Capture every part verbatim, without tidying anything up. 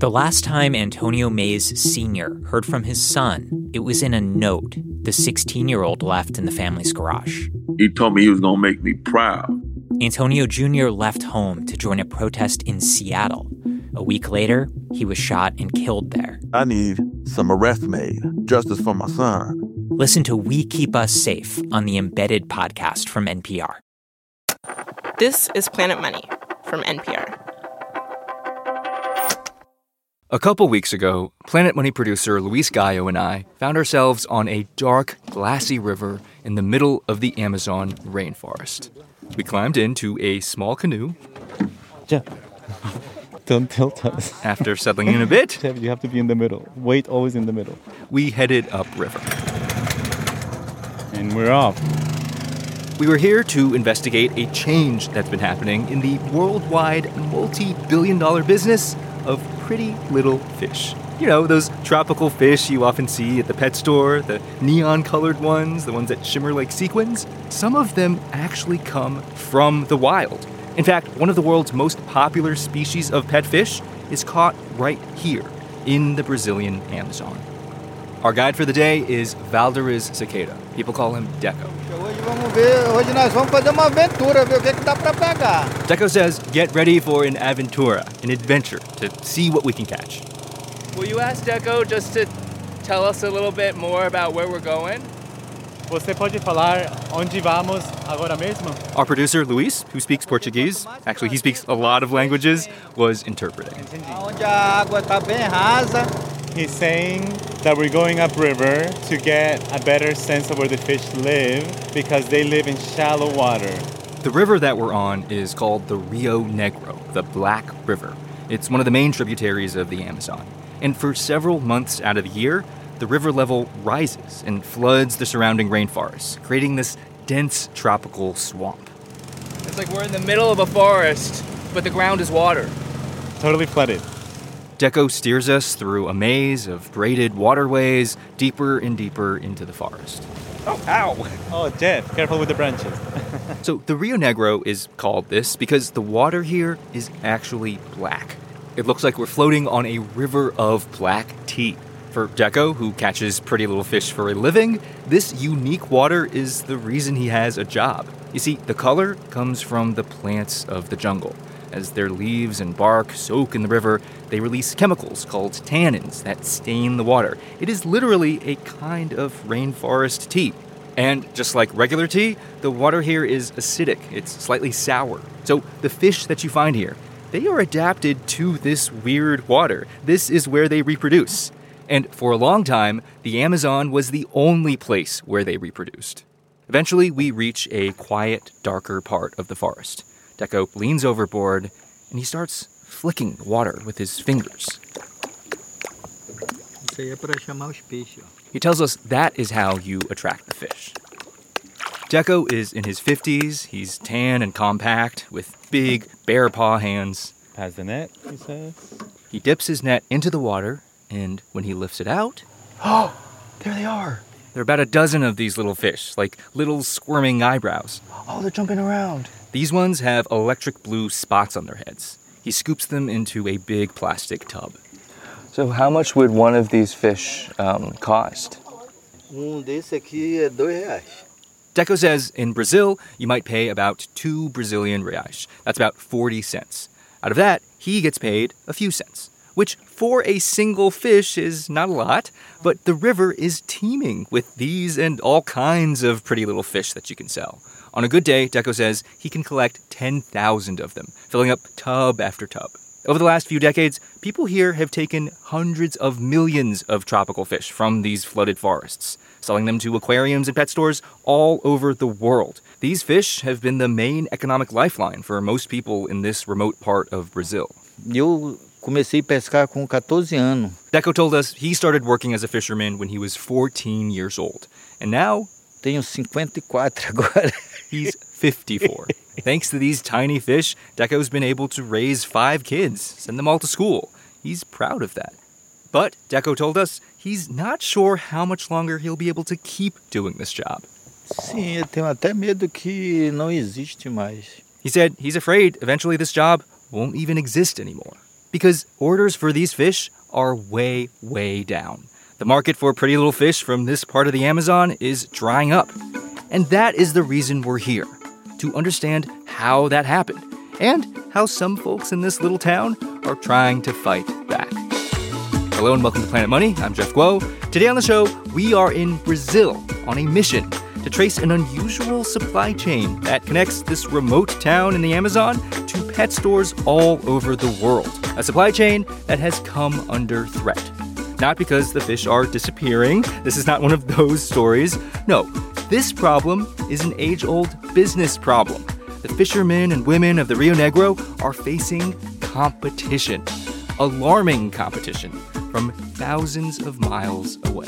The last time Antonio Mays Senior heard from his son, it was in a note the sixteen-year-old left in the family's garage. He told me he was going to make me proud. Antonio Junior left home to join a protest in Seattle. A week later, he was shot and killed there. I need some arrests made, justice for my son. Listen to We Keep Us Safe on the Embedded podcast from N P R. This is Planet Money from N P R. A couple weeks ago, Planet Money producer Luis Gallo and I found ourselves on a dark, glassy river in the middle of the Amazon rainforest. We climbed into a small canoe. Jeff, don't tilt us. After settling in a bit, Jeff, you have to be in the middle. Wait always in the middle. We headed upriver. And we're off. We were here to investigate a change that's been happening in the worldwide multi-billion dollar business of pretty little fish. You know, those tropical fish you often see at the pet store, the neon-colored ones, the ones that shimmer like sequins. Some of them actually come from the wild. In fact, one of the world's most popular species of pet fish is caught right here in the Brazilian Amazon. Our guide for the day is Valderiz Sequeira. People call him Deco. Deco says, get ready for an aventura, an adventure, to see what we can catch. Will you ask Deco just to tell us a little bit more about where we're going? Você pode falar onde vamos agora mesmo? Our producer, Luis, who speaks Portuguese, actually he speaks a lot of languages, was interpreting. Onde a água está bem rasa. He's saying that we're going upriver to get a better sense of where the fish live because they live in shallow water. The river that we're on is called the Rio Negro, the Black River. It's one of the main tributaries of the Amazon. And for several months out of the year, the river level rises and floods the surrounding rainforest, creating this dense tropical swamp. It's like we're in the middle of a forest, but the ground is water. Totally flooded. Deco steers us through a maze of braided waterways deeper and deeper into the forest. Oh, ow! Oh, Jeff, careful with the branches. So the Rio Negro is called this because the water here is actually black. It looks like we're floating on a river of black tea. For Deco, who catches pretty little fish for a living, this unique water is the reason he has a job. You see, the color comes from the plants of the jungle. As their leaves and bark soak in the river, they release chemicals called tannins that stain the water. It is literally a kind of rainforest tea. And just like regular tea, the water here is acidic. It's slightly sour. So the fish that you find here, they are adapted to this weird water. This is where they reproduce. And for a long time, the Amazon was the only place where they reproduced. Eventually, we reach a quiet, darker part of the forest. Deco leans overboard, and he starts flicking the water with his fingers. He tells us that is how you attract the fish. Deco is in his fifties. He's tan and compact, with big, bare paw hands. Pass the net, he says. He dips his net into the water, and when he lifts it out... Oh, there they are. There are about a dozen of these little fish, like little squirming eyebrows. Oh, they're jumping around. These ones have electric blue spots on their heads. He scoops them into a big plastic tub. So how much would one of these fish um, cost? Um desse aqui é dois reais. Deco says in Brazil, you might pay about two Brazilian reais. That's about forty cents. Out of that, he gets paid a few cents, which for a single fish is not a lot, but the river is teeming with these and all kinds of pretty little fish that you can sell. On a good day, Deco says he can collect ten thousand of them, filling up tub after tub. Over the last few decades, people here have taken hundreds of millions of tropical fish from these flooded forests, selling them to aquariums and pet stores all over the world. These fish have been the main economic lifeline for most people in this remote part of Brazil. Eu comecei a pescar com catorze anos. Deco told us he started working as a fisherman when he was fourteen years old, and now Tenho cinquenta e quatro agora. He's fifty-four. Thanks to these tiny fish, Deco's been able to raise five kids, send them all to school. He's proud of that. But Deco told us he's not sure how much longer he'll be able to keep doing this job. Sim, eu tenho até medo que não existe mais. He said he's afraid eventually this job won't even exist anymore. because orders for these fish are way, way down. The market for pretty little fish from this part of the Amazon is drying up. And that is the reason we're here, to understand how that happened and how some folks in this little town are trying to fight back. Hello and welcome to Planet Money. I'm Jeff Guo. Today on the show, we are in Brazil on a mission to trace an unusual supply chain that connects this remote town in the Amazon to pet stores all over the world. A supply chain that has come under threat. Not because the fish are disappearing. This is not one of those stories. No, this problem is an age-old business problem. The fishermen and women of the Rio Negro are facing competition. Alarming competition from thousands of miles away.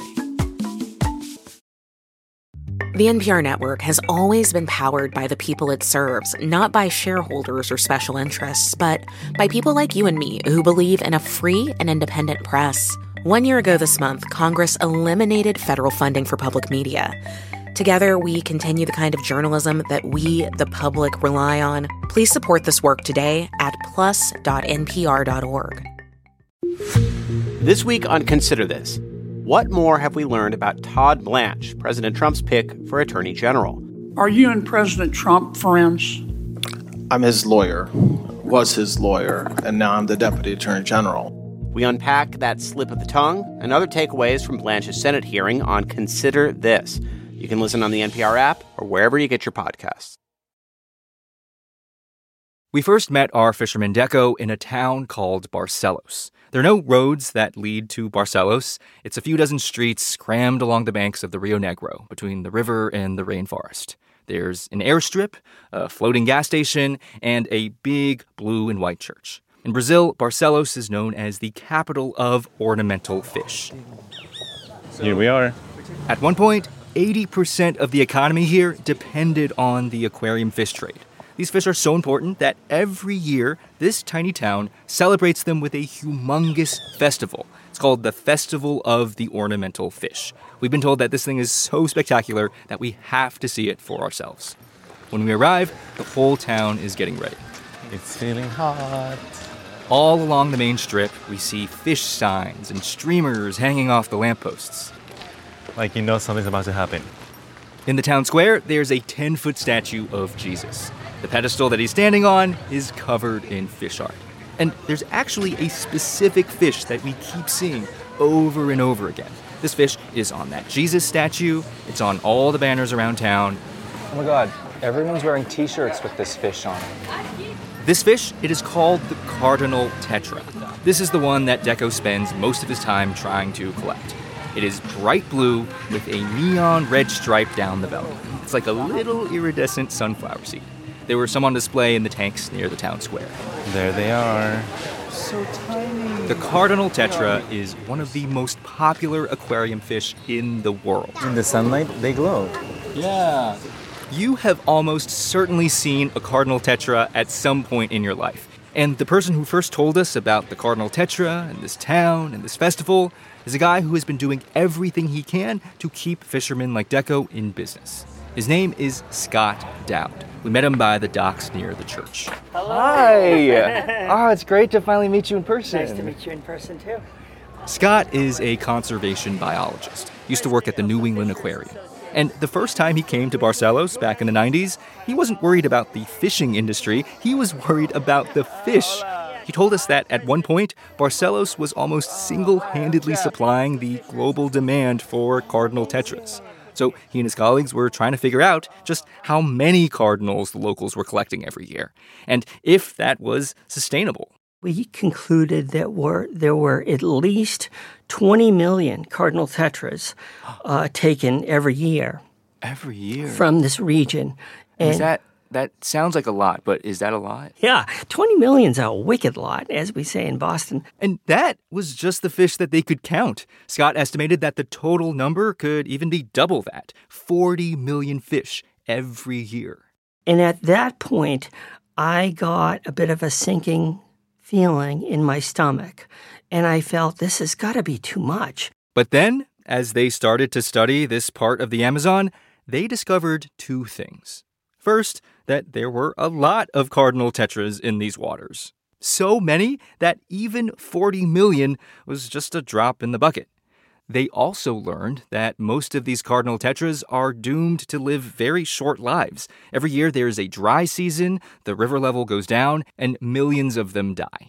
The N P R network has always been powered by the people it serves, not by shareholders or special interests, but by people like you and me who believe in a free and independent press. One year ago this month, Congress eliminated federal funding for public media. Together, we continue the kind of journalism that we, the public, rely on. Please support this work today at plus dot n p r dot org. This week on Consider This, what more have we learned about Todd Blanche, President Trump's pick for Attorney General? Are you and President Trump friends? I'm his lawyer, was his lawyer, and now I'm the Deputy Attorney General. We unpack that slip of the tongue and other takeaways from Blanche's Senate hearing on Consider This. You can listen on the N P R app or wherever you get your podcasts. We first met our fisherman Deco in a town called Barcelos. There are no roads that lead to Barcelos. It's a few dozen streets crammed along the banks of the Rio Negro, between the river and the rainforest. There's an airstrip, a floating gas station, and a big blue and white church. In Brazil, Barcelos is known as the capital of ornamental fish. Here we are. At one point, eighty percent of the economy here depended on the aquarium fish trade. These fish are so important that every year, this tiny town celebrates them with a humongous festival. It's called the Festival of the Ornamental Fish. We've been told that this thing is so spectacular that we have to see it for ourselves. When we arrive, the whole town is getting ready. It's feeling hot. All along the main strip, we see fish signs and streamers hanging off the lampposts. Like you know something's about to happen. In the town square, there's a ten-foot statue of Jesus. The pedestal that he's standing on is covered in fish art. And there's actually a specific fish that we keep seeing over and over again. This fish is on that Jesus statue. It's on all the banners around town. Oh my God, everyone's wearing t-shirts with this fish on it. This fish, it is called the Cardinal Tetra. This is the one that Deco spends most of his time trying to collect. It is bright blue with a neon red stripe down the belly. It's like a little iridescent sunflower seed. There were some on display in the tanks near the town square. There they are. So tiny. The Cardinal Tetra is one of the most popular aquarium fish in the world. In the sunlight, they glow. Yeah. You have almost certainly seen a Cardinal Tetra at some point in your life. And the person who first told us about the Cardinal Tetra and this town and this festival is a guy who has been doing everything he can to keep fishermen like Deco in business. His name is Scott Dowd. We met him by the docks near the church. Hello. Hi. Oh, it's great to finally meet you in person. Nice to meet you in person, too. Scott is a conservation biologist. Used to work at the New England Aquarium. And the first time he came to Barcelos back in the nineties, he wasn't worried about the fishing industry. He was worried about the fish. He told us that at one point, Barcelos was almost single-handedly supplying the global demand for cardinal tetras. So he and his colleagues were trying to figure out just how many cardinals the locals were collecting every year, and if that was sustainable. We concluded that were, there were at least twenty million cardinal tetras uh, taken every year. Every year? From this region. And is that, that sounds like a lot, but is that a lot? Yeah, twenty million's a wicked lot, as we say in Boston. And that was just the fish that they could count. Scott estimated that the total number could even be double that, forty million fish every year. And at that point, I got a bit of a sinking feeling in my stomach, and I felt this has got to be too much. But then, as they started to study this part of the Amazon, they discovered two things. First, that there were a lot of cardinal tetras in these waters. so many that even forty million was just a drop in the bucket. They also learned that most of these cardinal tetras are doomed to live very short lives. Every year there's a dry season, the river level goes down, and millions of them die.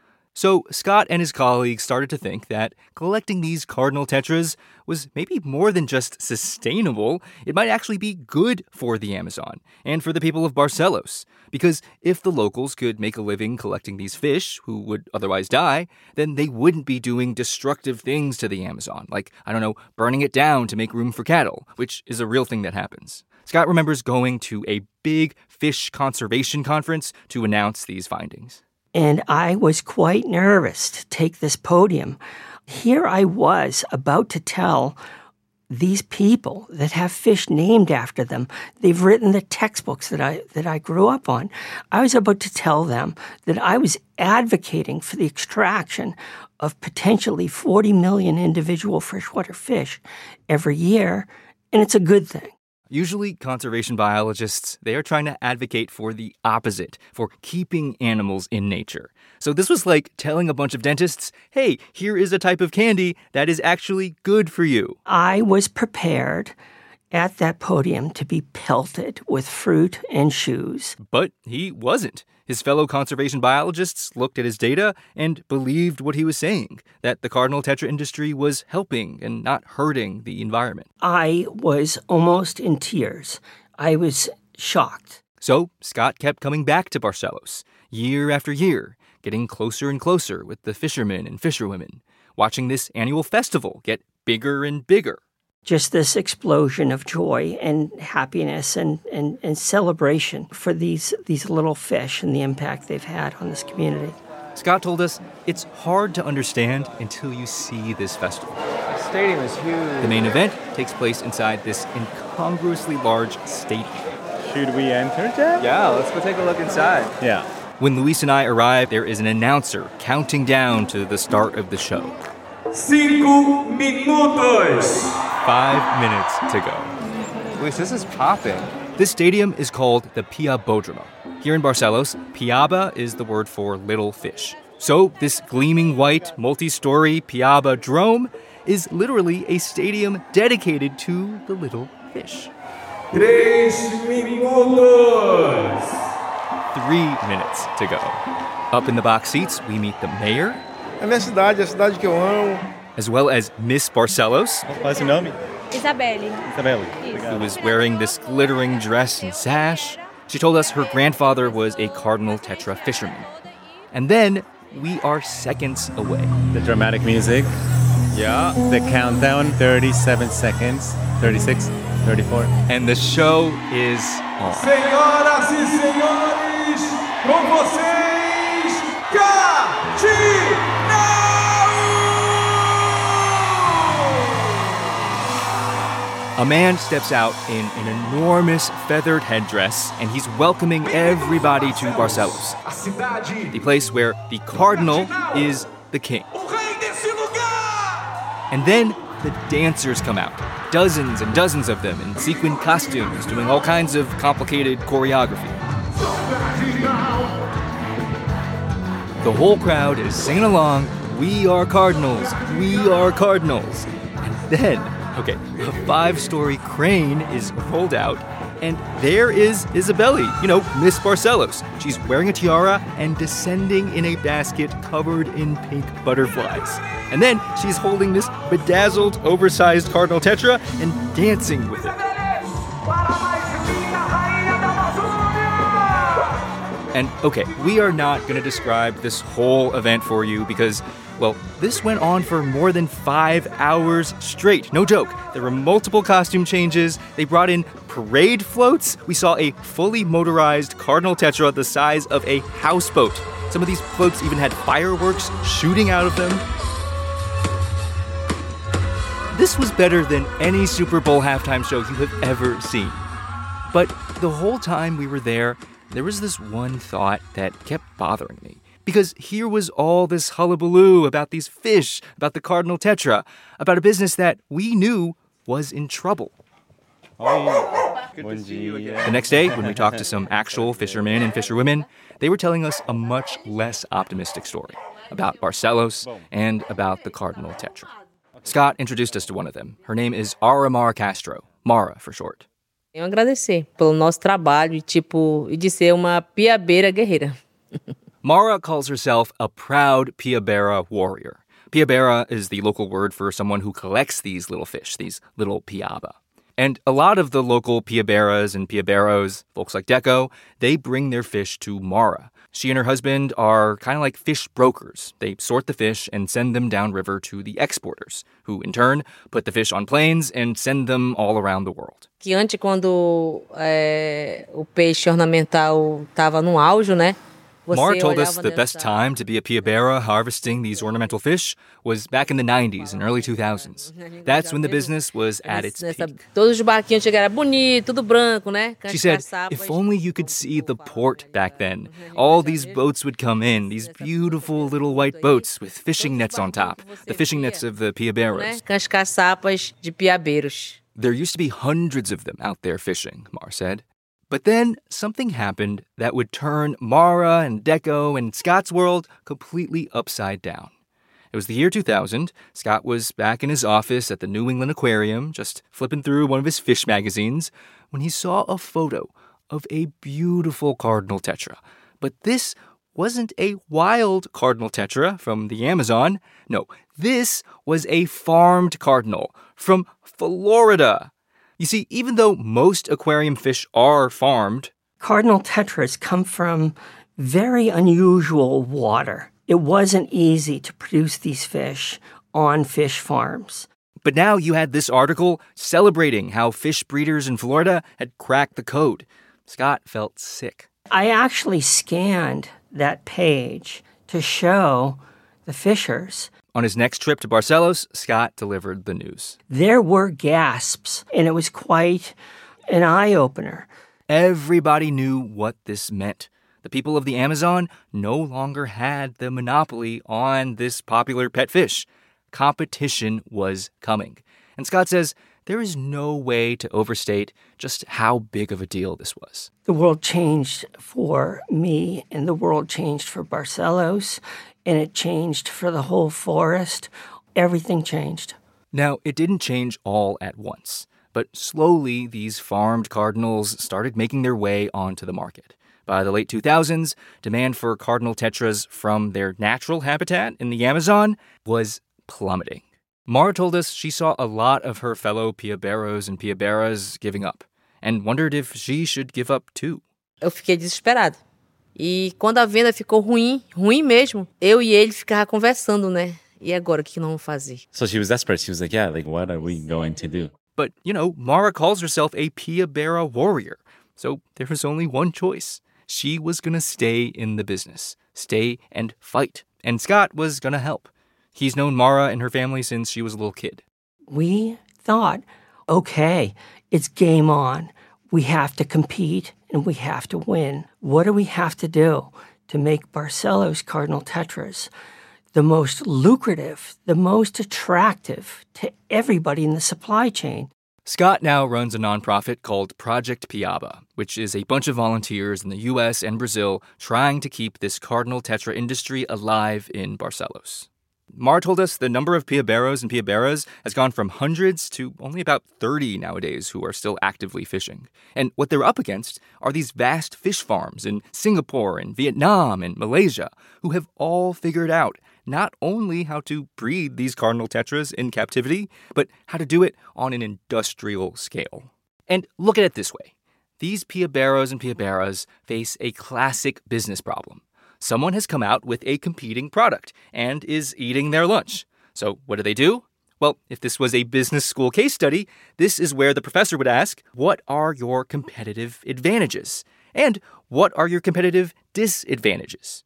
So Scott and his colleagues started to think that collecting these cardinal tetras was maybe more than just sustainable. It might actually be good for the Amazon and for the people of Barcelos. Because if the locals could make a living collecting these fish, who would otherwise die, then they wouldn't be doing destructive things to the Amazon, like, I don't know, burning it down to make room for cattle, which is a real thing that happens. Scott remembers going to a big fish conservation conference to announce these findings. And I was quite nervous to take this podium. Here I was about to tell these people that have fish named after them. They've written the textbooks that I that I grew up on. I was about to tell them that I was advocating for the extraction of potentially forty million individual freshwater fish every year, and it's a good thing. Usually, conservation biologists, they are trying to advocate for the opposite, for keeping animals in nature. So this was like telling a bunch of dentists, hey, here is a type of candy that is actually good for you. I was prepared at that podium to be pelted with fruit and shoes. But he wasn't. His fellow conservation biologists looked at his data and believed what he was saying, that the cardinal tetra industry was helping and not hurting the environment. I was almost in tears. I was shocked. So Scott kept coming back to Barcelos, year after year, getting closer and closer with the fishermen and fisherwomen, watching this annual festival get bigger and bigger. Just this explosion of joy and happiness and, and, and celebration for these, these little fish and the impact they've had on this community. Scott told us it's hard to understand until you see this festival. The stadium is huge. The main event takes place inside this incongruously large stadium. Should we enter, Jeff? Yeah, let's go take a look inside. Yeah. When Luis and I arrive, there is an announcer counting down to the start of the show. Cinco minutos. Five minutes to go. Luis, this is popping. This stadium is called the Piabódromo. Here in Barcelos, piaba is the word for little fish. So this gleaming white, multi-story Piabódromo is literally a stadium dedicated to the little fish. Tres minutos. Three minutes to go. Up in the box seats, we meet the mayor. É minha cidade, a cidade que eu amo. As well as Miss Barcelos. Qual é seu nome? Isabelle. Isabelle. Who was wearing this glittering dress and sash. She told us her grandfather was a cardinal tetra fisherman. And then we are seconds away. The dramatic music. Yeah. The countdown, thirty-seven seconds, thirty-six, thirty-four. And the show is on. Senhoras e senhores, com vocês, Catinau! A man steps out in an enormous feathered headdress, and he's welcoming everybody to Barcelos, the place where the cardinal is the king. And then the dancers come out, dozens and dozens of them in sequin costumes, doing all kinds of complicated choreography. The whole crowd is singing along, "We are cardinals, we are cardinals." And then, okay, a five-story crane is rolled out, and there is Isabelle, you know, Miss Barcelos. She's wearing a tiara and descending in a basket covered in pink butterflies. And then she's holding this bedazzled, oversized cardinal tetra and dancing with it. And okay, we are not going to describe this whole event for you because, well, this went on for more than five hours straight. No joke. There were multiple costume changes. They brought in parade floats. We saw a fully motorized cardinal tetra the size of a houseboat. Some of these floats even had fireworks shooting out of them. This was better than any Super Bowl halftime show you have ever seen. But the whole time we were there, there was this one thought that kept bothering me. Because here was all this hullabaloo about these fish, about the cardinal tetra, about a business that we knew was in trouble. Oi. The next day, when we talked to some actual fishermen and fisherwomen, they were telling us a much less optimistic story about Barcelos and about the Cardinal Tetra. Scott introduced us to one of them. Her name is Auramar Castro, Mara for short. Eu agradecer pelo nosso trabalho, tipo, e de ser uma piabeira guerreira. Mara calls herself a proud piabera warrior. Piabera is the local word for someone who collects these little fish, these little piaba. And a lot of the local piaberas and piaberos, folks like Deco, they bring their fish to Mara. She and her husband are kind of like fish brokers. They sort the fish and send them downriver to the exporters, who in turn put the fish on planes and send them all around the world. Que antes, quando é, o peixe ornamental estava no auge, né? Mara told us the best time to be a piabera harvesting these ornamental fish was back in the nineties and early two thousands. That's when the business was at its peak. Todos os barquinhos chegaram bonito, tudo branco, né? She said, if only you could see the port back then. All these boats would come in, these beautiful little white boats with fishing nets on top, the fishing nets of the piaberos. Com as caçapas de piabeiros. There used to be hundreds of them out there fishing, Mara said. But then something happened that would turn Mara and Deco and Scott's world completely upside down. It was the year two thousand. Scott was back in his office at the New England Aquarium, just flipping through one of his fish magazines, when he saw a photo of a beautiful Cardinal Tetra. But this wasn't a wild Cardinal Tetra from the Amazon. No, this was a farmed cardinal from Florida. You see, even though most aquarium fish are farmed, Cardinal tetras come from very unusual water. It wasn't easy to produce these fish on fish farms. But now you had this article celebrating how fish breeders in Florida had cracked the code. Scott felt sick. I actually scanned that page to show the fishers. On his next trip to Barcelos, Scott delivered the news. There were gasps, and it was quite an eye-opener. Everybody knew what this meant. The people of the Amazon no longer had the monopoly on this popular pet fish. Competition was coming. And Scott says there is no way to overstate just how big of a deal this was. The world changed for me, and the world changed for Barcelos. And it changed for the whole forest. Everything changed. Now, it didn't change all at once, but slowly these farmed cardinals started making their way onto the market. By the late two thousands, demand for Cardinal Tetras from their natural habitat in the Amazon was plummeting. Mara told us she saw a lot of her fellow piaberos and piaberas giving up, and wondered if she should give up too. Eu fiquei desesperado. E quando a venda ficou ruim, ruim mesmo, eu e ele ficava conversando, né? E agora, o que nós vamos fazer? So she was desperate. She was like, yeah, like, what are we going to do? But, you know, Mara calls herself a piabera warrior. So there was only one choice. She was going to stay in the business, stay and fight. And Scott was going to help. He's known Mara and her family since she was a little kid. We thought, okay, it's game on. We have to compete and we have to win. What do we have to do to make Barcelos Cardinal Tetras the most lucrative, the most attractive to everybody in the supply chain? Scott now runs a nonprofit called Project Piaba, which is a bunch of volunteers in the U S and Brazil trying to keep this Cardinal Tetra industry alive in Barcelos. Mara told us the number of piaberos and piaberas has gone from hundreds to only about thirty nowadays who are still actively fishing. And what they're up against are these vast fish farms in Singapore and Vietnam and Malaysia who have all figured out not only how to breed these Cardinal Tetras in captivity, but how to do it on an industrial scale. And look at it this way. These piaberos and piaberas face a classic business problem. Someone has come out with a competing product and is eating their lunch. So what do they do? Well, if this was a business school case study, this is where the professor would ask, what are your competitive advantages? And what are your competitive disadvantages?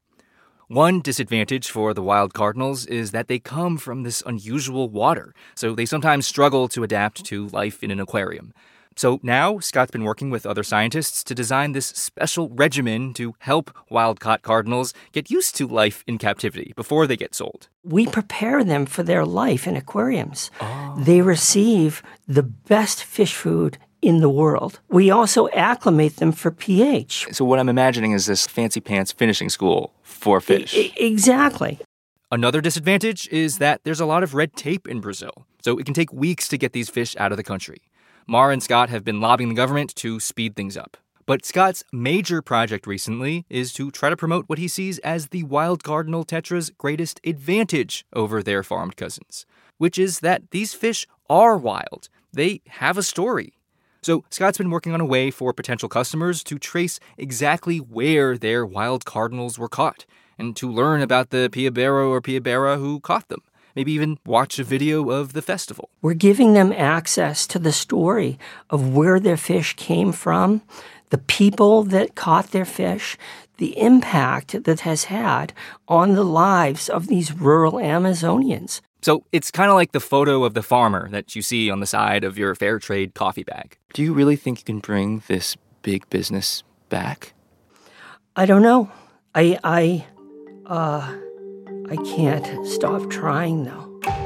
One disadvantage for the wild cardinals is that they come from this unusual water, so they sometimes struggle to adapt to life in an aquarium. So now, Scott's been working with other scientists to design this special regimen to help wild-caught cardinals get used to life in captivity before they get sold. We prepare them for their life in aquariums. Oh. They receive the best fish food in the world. We also acclimate them for pH. So what I'm imagining is this fancy pants finishing school for fish. I- exactly. Another disadvantage is that there's a lot of red tape in Brazil, so it can take weeks to get these fish out of the country. Mar and Scott have been lobbying the government to speed things up. But Scott's major project recently is to try to promote what he sees as the wild cardinal tetra's greatest advantage over their farmed cousins, which is that these fish are wild. They have a story. So Scott's been working on a way for potential customers to trace exactly where their wild cardinals were caught and to learn about the Piabero or Piabera who caught them. Maybe even watch a video of the festival. We're giving them access to the story of where their fish came from, the people that caught their fish, the impact that has had on the lives of these rural Amazonians. So it's kind of like the photo of the farmer that you see on the side of your fair trade coffee bag. Do you really think you can bring this big business back? I don't know. I, I, uh, I can't stop trying, though.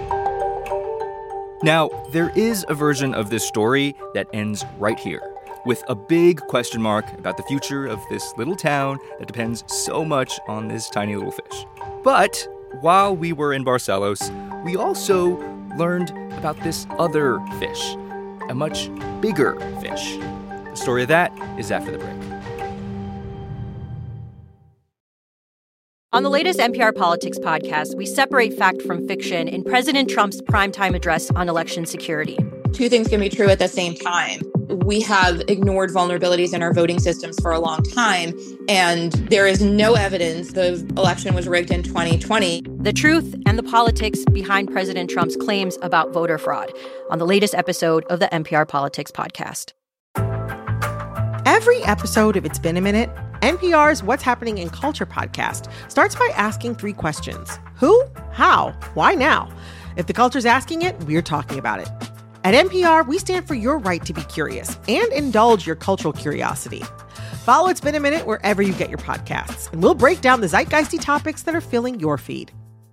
Now, there is a version of this story that ends right here, with a big question mark about the future of this little town that depends so much on this tiny little fish. But while we were in Barcelos, we also learned about this other fish, a much bigger fish. The story of that is after the break. On the latest N P R Politics podcast, we separate fact from fiction in President Trump's primetime address on election security. Two things can be true at the same time. We have ignored vulnerabilities in our voting systems for a long time, and there is no evidence the election was rigged in twenty twenty. The truth and the politics behind President Trump's claims about voter fraud on the latest episode of the N P R Politics podcast. Every episode of It's Been a Minute, N P R's What's Happening in Culture podcast starts by asking three questions. Who? How? Why now? If the culture's asking it, we're talking about it. At N P R, we stand for your right to be curious and indulge your cultural curiosity. Follow It's Been a Minute wherever you get your podcasts, and we'll break down the zeitgeisty topics that are filling your feed.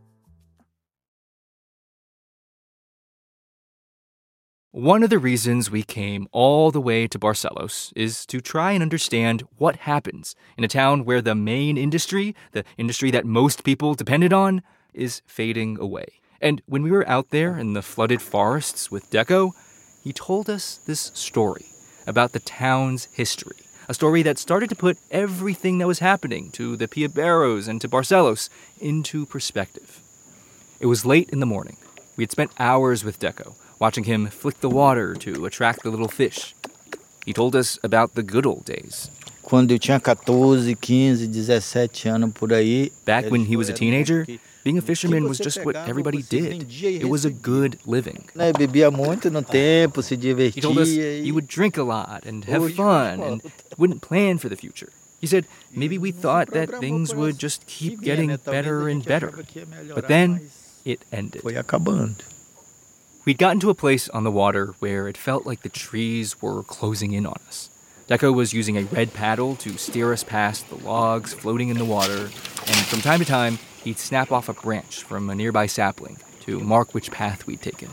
One of the reasons we came all the way to Barcelos is to try and understand what happens in a town where the main industry, the industry that most people depended on, is fading away. And when we were out there in the flooded forests with Deco, he told us this story about the town's history, a story that started to put everything that was happening to the Piaberos and to Barcelos into perspective. It was late in the morning. We had spent hours with Deco, watching him flick the water to attract the little fish. He told us about the good old days. Quando eu tinha fourteen, fifteen, dezessete anos por aí. Back when he was a teenager, being a fisherman was just what everybody did. It was a good living. Bebia muito no tempo, se divertia. He told us you would drink a lot and have fun and wouldn't plan for the future. He said maybe we thought that things would just keep getting better and better. But then it ended. Foi acabando. We'd gotten to a place on the water where it felt like the trees were closing in on us. Deco was using a red paddle to steer us past the logs floating in the water, and from time to time, he'd snap off a branch from a nearby sapling to mark which path we'd taken.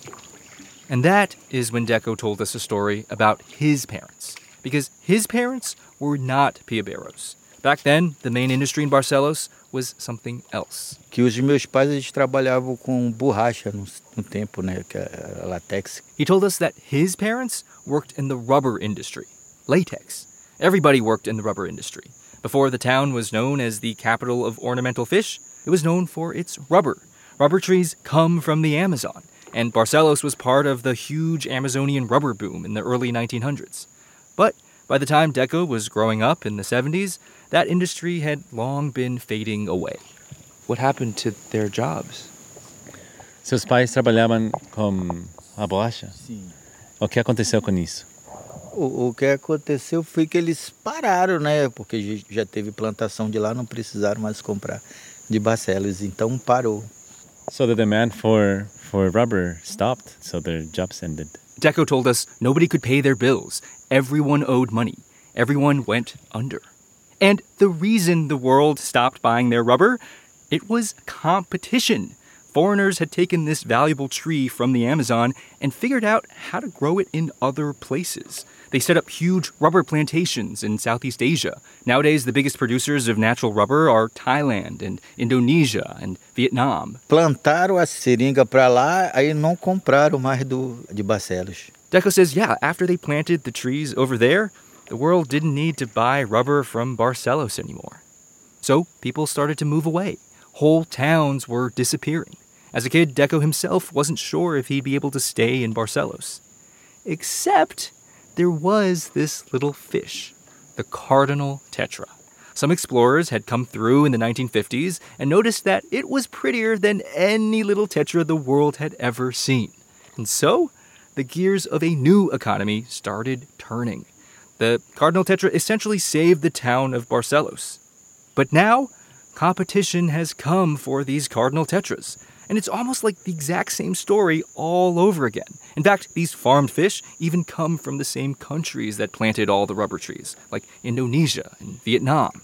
And that is when Deco told us a story about his parents, because his parents were not Piaberos. Back then, the main industry in Barcelos was something else. Que os meus pais eles trabalhavam com borracha no, no tempo, né, que era latex. He told us that his parents worked in the rubber industry, latex. Everybody worked in the rubber industry. Before the town was known as the capital of ornamental fish, it was known for its rubber. Rubber trees come from the Amazon, and Barcelos was part of the huge Amazonian rubber boom in the early nineteen hundreds. But by the time Deco was growing up in the seventies, that industry had long been fading away. What happened to their jobs? Seus pais trabalhavam com a borracha? Sim. O que aconteceu com isso? O, o que aconteceu foi que eles pararam, né? Porque já teve plantação de lá, não precisaram mais comprar de Barcelos, então parou. So the demand for, for rubber stopped, so their jobs ended. Deco told us nobody could pay their bills. Everyone owed money. Everyone went under. And the reason the world stopped buying their rubber, it was competition. foreigners had taken this valuable tree from the Amazon and figured out how to grow it in other places. They set up huge rubber plantations in Southeast Asia. Nowadays, the biggest producers of natural rubber are Thailand and Indonesia and Vietnam. Plantaram a seringa para lá, aí não compraram mais do, de Barcelos. Deco says, yeah, after they planted the trees over there, the world didn't need to buy rubber from Barcelos anymore. So people started to move away. Whole towns were disappearing. As a kid, Deco himself wasn't sure if he'd be able to stay in Barcelos. Except there was this little fish, the cardinal tetra. Some explorers had come through in the nineteen fifties and noticed that it was prettier than any little tetra the world had ever seen. And so, the gears of a new economy started turning. The cardinal tetra essentially saved the town of Barcelos. But now, competition has come for these cardinal tetras. And it's almost like the exact same story all over again. In fact, these farmed fish even come from the same countries that planted all the rubber trees, like Indonesia and Vietnam.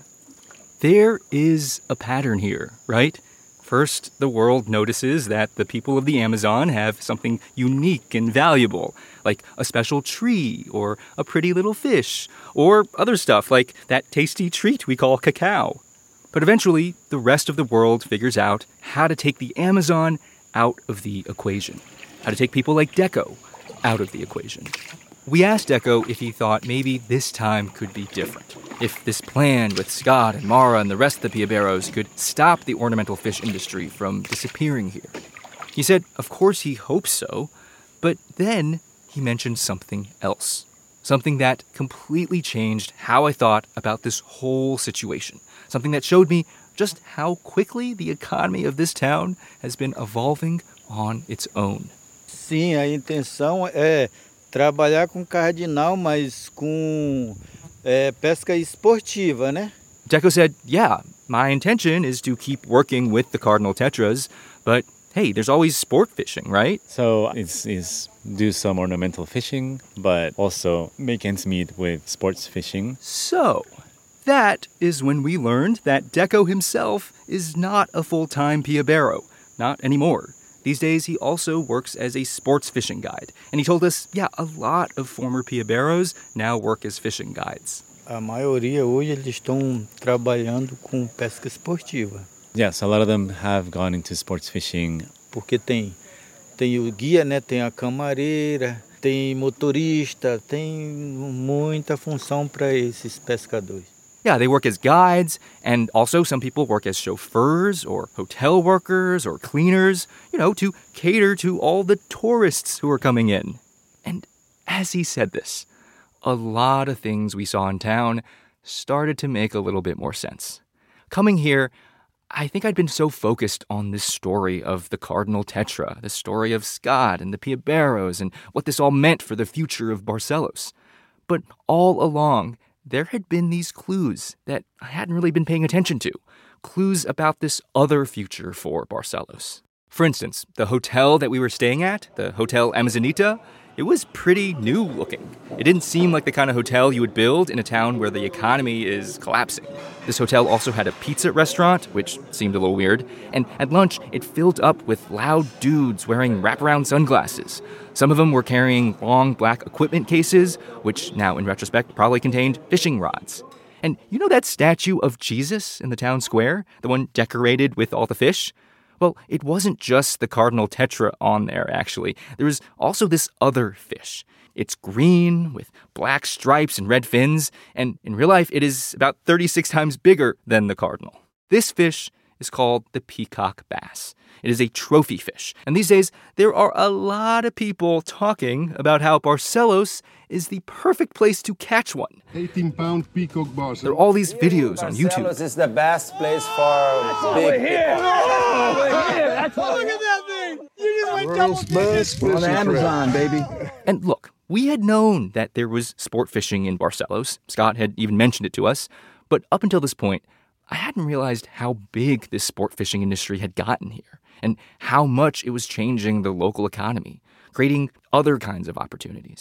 There is a pattern here, right? First, the world notices that the people of the Amazon have something unique and valuable, like a special tree or a pretty little fish, or other stuff like that tasty treat we call cacao. But eventually, the rest of the world figures out how to take the Amazon out of the equation, how to take people like Deco out of the equation. We asked Deco if he thought maybe this time could be different, if this plan with Scott and Mara and the rest of the Piaberos could stop the ornamental fish industry from disappearing here. He said, of course he hopes so, but then he mentioned something else, something that completely changed how I thought about this whole situation, something that showed me just how quickly the economy of this town has been evolving on its own. Sim, a intenção é trabalhar com cardinal, mas com é, pesca esportiva, né? Deco said, yeah, my intention is to keep working with the cardinal tetras, but hey, there's always sport fishing, right? So it's, it's do some ornamental fishing, but also make ends meet with sports fishing. So that is when we learned that Deco himself is not a full-time Piabero, not anymore. These days, he also works as a sports fishing guide. And he told us, yeah, a lot of former Piaberos now work as fishing guides. A maioria hoje eles estão trabalhando com pesca esportiva. Yes, a lot of them have gone into sports fishing. Porque tem, tem o guia, né? Tem a camareira, tem motorista, tem muita função para esses pescadores. Yeah, they work as guides, and also some people work as chauffeurs or hotel workers or cleaners, you know, to cater to all the tourists who are coming in. And as he said this, a lot of things we saw in town started to make a little bit more sense. Coming here, I think I'd been so focused on this story of the Cardinal Tetra, the story of Scott and the Piaberos, and what this all meant for the future of Barcelos. But all along, there had been these clues that I hadn't really been paying attention to, clues about this other future for Barcelos. For instance, the hotel that we were staying at, the Hotel Amazonita, it was pretty new looking. It didn't seem like the kind of hotel you would build in a town where the economy is collapsing. This hotel also had a pizza restaurant, which seemed a little weird, and at lunch it filled up with loud dudes wearing wraparound sunglasses. Some of them were carrying long black equipment cases, which now in retrospect probably contained fishing rods. And you know that statue of Jesus in the town square, the one decorated with all the fish? Well, it wasn't just the Cardinal Tetra on there, actually. There was also this other fish. It's green with black stripes and red fins, and in real life, it is about thirty-six times bigger than the cardinal. This fish is called the peacock bass. It is a trophy fish, and these days, there are a lot of people talking about how Barcelos is the perfect place to catch one. eighteen-pound peacock bass. There are all these videos on YouTube. Barcelos is the best place for big here. Oh, we're here. That's what Look at that thing. You just went double digits. On the Amazon, baby. And look, we had known that there was sport fishing in Barcelos. Scott had even mentioned it to us. But up until this point, I hadn't realized how big this sport fishing industry had gotten here and how much it was changing the local economy, creating other kinds of opportunities.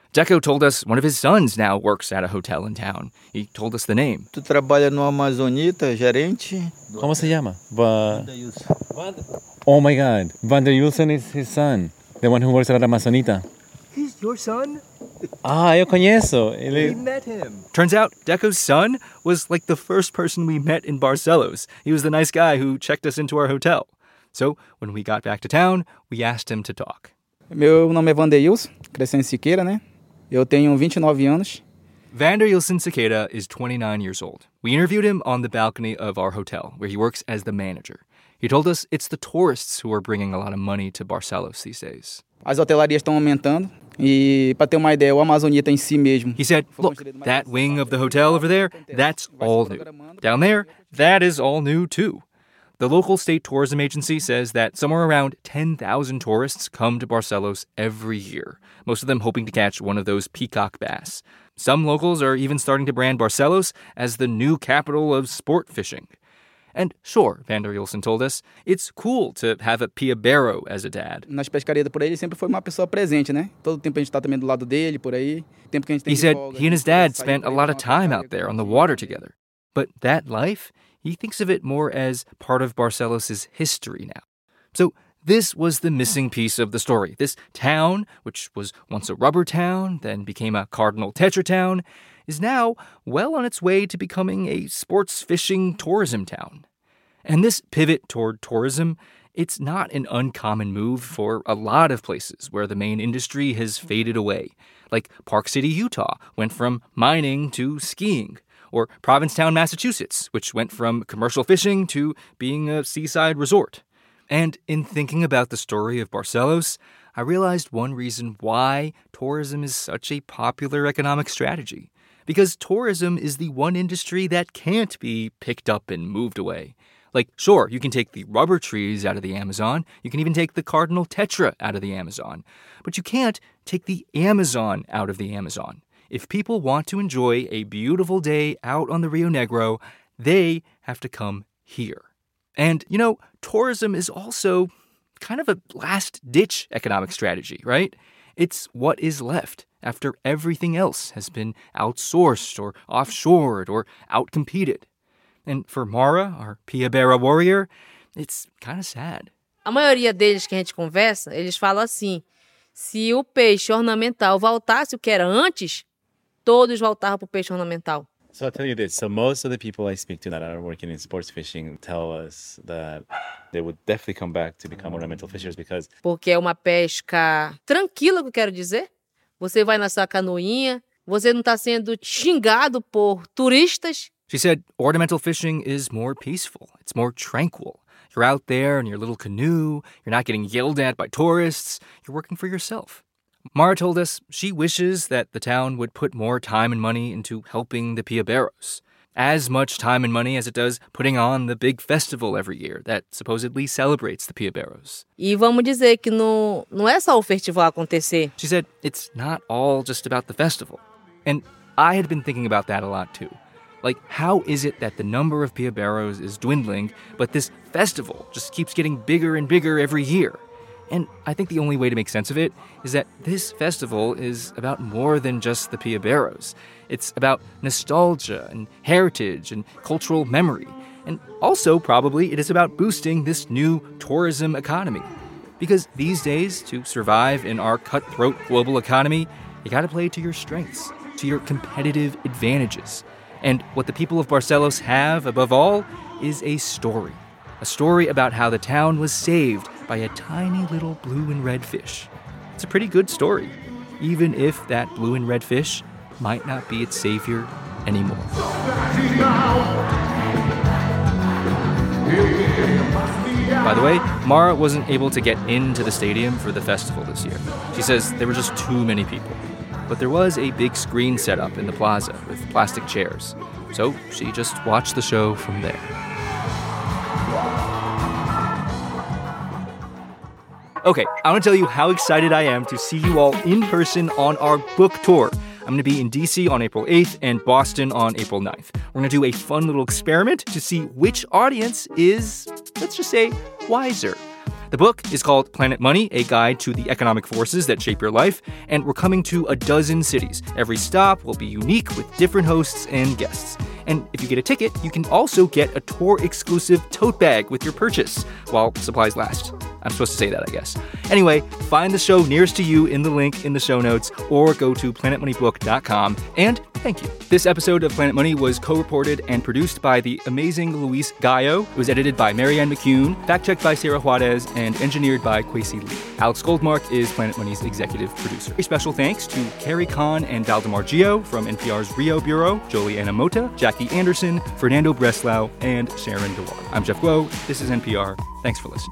Deco told us one of his sons now works at a hotel in town. He told us the name. Tu trabalha no Amazonita, gerente? ¿Cómo se llama? Va... Oh my God. Vander Julsen is his son. The one who works at Amazonita. He's your son? Ah, yo conozco. We met him. Turns out Deco's son was like the first person we met in Barcelos. He was the nice guy who checked us into our hotel. So when we got back to town, we asked him to talk. Meu nome é Vander Julsen, Crescente Siqueira, né? Eu tenho vinte e nove anos. Vander Julsen Siqueira is twenty-nine years old. We interviewed him on the balcony of our hotel, where he works as the manager. He told us it's the tourists who are bringing a lot of money to Barcelos these days. As hotelarias estão aumentando. E para ter uma ideia, o Amazonita em si mesmo. He said, look, that wing of the hotel over there, that's all new. Down there, that is all new too. The local state tourism agency says that somewhere around ten thousand tourists come to Barcelos every year, most of them hoping to catch one of those peacock bass. Some locals are even starting to brand Barcelos as the new capital of sport fishing. And sure, Vander Julsen told us, it's cool to have a piabeiro as a dad. Nas pescarias por aí, ele sempre foi uma pessoa presente, né? Todo o tempo a gente está também do lado dele, por aí. Tempo que a gente tem He said he and his dad spent a lot of time out there on the water together. But that life, he thinks of it more as part of Barcelos' history now. So this was the missing piece of the story. This town, which was once a rubber town, then became a Cardinal Tetra town, is now well on its way to becoming a sports fishing tourism town. And this pivot toward tourism, it's not an uncommon move for a lot of places where the main industry has faded away. Like Park City, Utah went from mining to skiing. Or Provincetown, Massachusetts, which went from commercial fishing to being a seaside resort. And in thinking about the story of Barcelos, I realized one reason why tourism is such a popular economic strategy. Because tourism is the one industry that can't be picked up and moved away. Like, sure, you can take the rubber trees out of the Amazon, you can even take the Cardinal Tetra out of the Amazon, but you can't take the Amazon out of the Amazon. If people want to enjoy a beautiful day out on the Rio Negro, they have to come here. And, you know, tourism is also kind of a last-ditch economic strategy, right? It's what is left after everything else has been outsourced or offshored or outcompeted. And for Mara, our piabeira warrior, it's kind of sad. A maioria deles que a gente conversa, eles falam assim, se o peixe ornamental voltasse o que era antes, todos voltavam para o peixe ornamental. So I'll tell you this. So most of the people I speak to that are working in sports fishing tell us that they would definitely come back to become ornamental fishers because... Porque é uma pesca tranquila, que eu quero dizer. Você vai na sua canoinha, você não está sendo xingado por turistas. She said ornamental fishing is more peaceful. It's more tranquil. You're out there in your little canoe. You're not getting yelled at by tourists. You're working for yourself. Mara told us she wishes that the town would put more time and money into helping the piabeiros. As much time and money as it does putting on the big festival every year that supposedly celebrates the piabeiros. E vamos dizer que não, não é só o festival acontecer. She said it's not all just about the festival. And I had been thinking about that a lot too. Like, how is it that the number of piabeiros is dwindling, but this festival just keeps getting bigger and bigger every year? And I think the only way to make sense of it is that this festival is about more than just the piabeiros. It's about nostalgia and heritage and cultural memory. And also, probably, it is about boosting this new tourism economy. Because these days, to survive in our cutthroat global economy, you gotta play to your strengths, to your competitive advantages. And what the people of Barcelos have, above all, is a story. A story about how the town was saved by a tiny little blue and red fish. It's a pretty good story, even if that blue and red fish might not be its savior anymore. By the way, Mara wasn't able to get into the stadium for the festival this year. She says there were just too many people. But there was a big screen set up in the plaza with plastic chairs. So she just watched the show from there. Okay, I want to tell you how excited I am to see you all in person on our book tour. I'm going to be in D C on April eighth and Boston on April ninth. We're going to do a fun little experiment to see which audience is, let's just say, wiser. The book is called Planet Money, A Guide to the Economic Forces That Shape Your Life, and we're coming to a dozen cities. Every stop will be unique with different hosts and guests. And if you get a ticket, you can also get a tour-exclusive tote bag with your purchase while supplies last. I'm supposed to say that, I guess. Anyway, find the show nearest to you in the link in the show notes or go to planet money book dot com. And thank you. This episode of Planet Money was co-reported and produced by the amazing Luis Gallo. It was edited by Marianne McCune, fact-checked by Sarah Juarez, and engineered by Kwesi Lee. Alex Goldmark is Planet Money's executive producer. A special thanks to Carrie Kahn and Valdemar Gio from N P R's Rio Bureau, Joliana Mota, Jackie Anderson, Fernando Breslau, and Sharon DeWar. I'm Jeff Guo. This is N P R. Thanks for listening.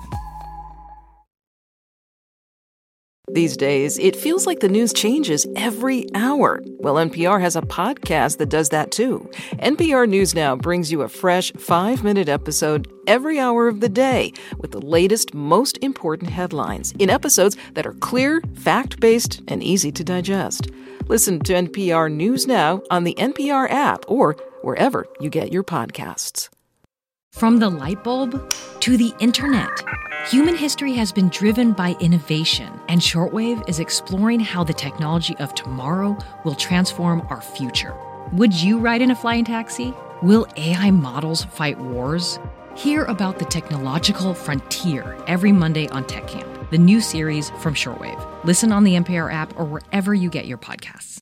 These days, it feels like the news changes every hour. Well, N P R has a podcast that does that too. N P R News Now brings you a fresh five-minute episode every hour of the day with the latest, most important headlines in episodes that are clear, fact-based, and easy to digest. Listen to N P R News Now on the N P R app or wherever you get your podcasts. From the light bulb to the internet, human history has been driven by innovation, and Shortwave is exploring how the technology of tomorrow will transform our future. Would you ride in a flying taxi? Will A I models fight wars? Hear about the technological frontier every Monday on Tech Camp, the new series from Shortwave. Listen on the N P R app or wherever you get your podcasts.